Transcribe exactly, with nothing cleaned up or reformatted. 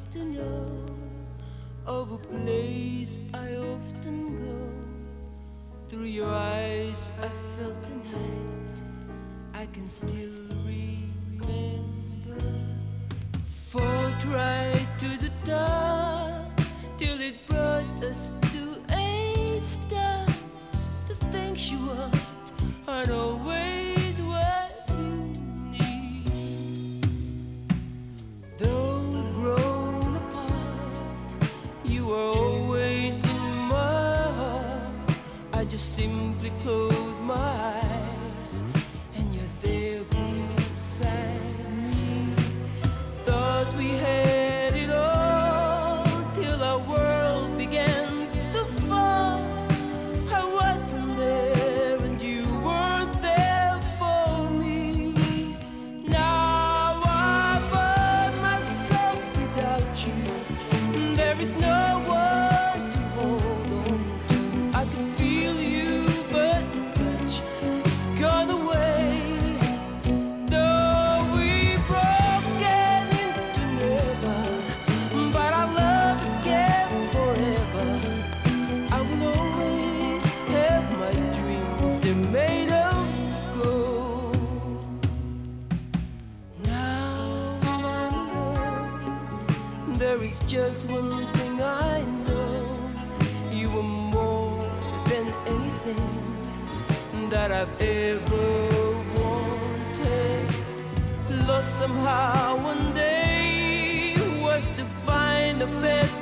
to know of a place I often go. Through your eyes I felt the night, I can still remember. Fought right to the top, till it brought us to a stop. The things you want aren't always what you need. Though we've grown apart, you are always in my heart. I just simply close my eyes and you're there beside me. Thought we had it all till our world began to fall. I wasn't there and you weren't there for me. Now I find myself without you. There is no one to hold on to. I can feel you, but the touch is gone away. Though we broken into never, but our love is kept forever. I will always have my dreams, they're made of gold. Now I'm alone, there is just one thing I know. You were more than anything that I've ever wanted. Lost somehow one day was to find a better